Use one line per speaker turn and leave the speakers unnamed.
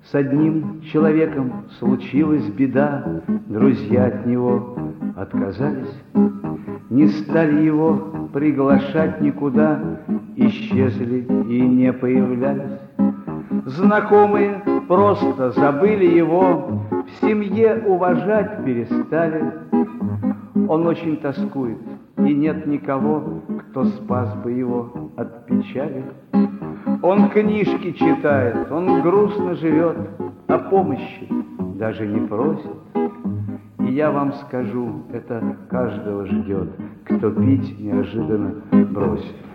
С одним человеком случилась беда, друзья от него отказались, не стали его приглашать никуда, исчезли и не появлялись. Знакомые просто забыли его, в семье уважать перестали. Он очень тоскует, и нет никого, кто спас бы его от печали. Он книжки читает, он грустно живет, о помощи даже не просит. И я вам скажу, это каждого ждет, кто пить неожиданно бросит.